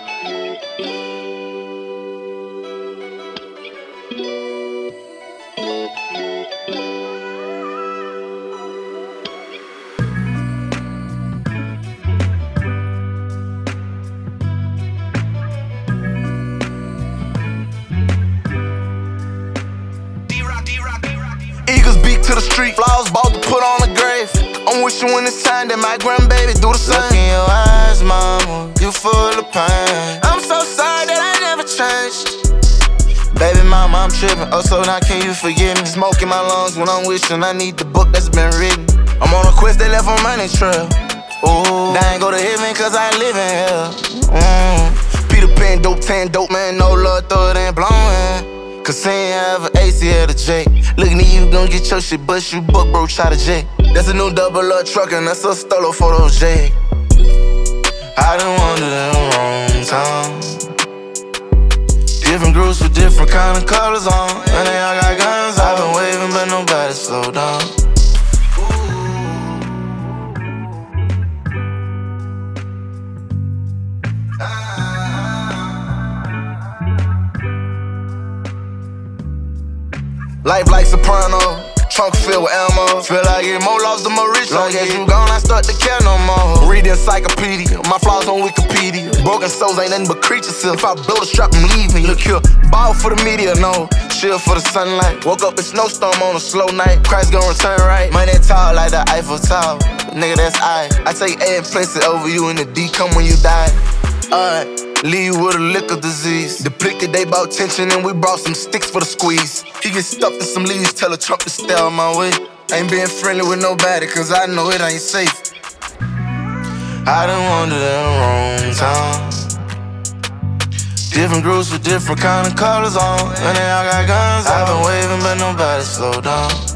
Eagles beak to the street, flowers bought to put on the grave. I'm wishing when it's time that my grandbaby do the same. Look in your eyes, mama, you full of pain. I'm so sorry that I never changed. Baby mama, I'm tripping, oh so now can you forgive me? Smoke in my lungs when I'm wishing I need the book that's been written. I'm on a quest that left on money trail. Ooh, I ain't go to heaven cause I live in hell. Peter Pan, dope tan, dope man, no love, throw it ain't blowing. Cause saying I have an ACL to J. Looking at you, gon' get your shit bust, you buck, bro, try to J. That's a new double up truck and that's a stolo for those J. I done wandered in the wrong town. Different groups with different kind of colors on. And they all got guns, I've been waving but nobody slow down. Life like Soprano, trunk filled with ammo. Feel like get more lost than more rich. Long as you gone, I start to care no more. Read the encyclopedia, my flaws on Wikipedia. Broken souls ain't nothing but creatures. If I build a strap, I'm leaving. Look here, ball for the media, no. Shield for the sunlight. Woke up a snowstorm on a slow night. Christ gon' return right. Money tall like the Eiffel Tower. Nigga, that's I take A and place it over you, and the D come when you die. Leave you with a liquor disease. Depleted, they bought tension and we brought some sticks for the squeeze. He get stuffed in some leaves, tell a Trump to stay out my way. Ain't being friendly with nobody cause I know it ain't safe. I done wandered in the wrong town. Different groups with different kind of colors on. And they all got guns, I've been waving but nobody slow down.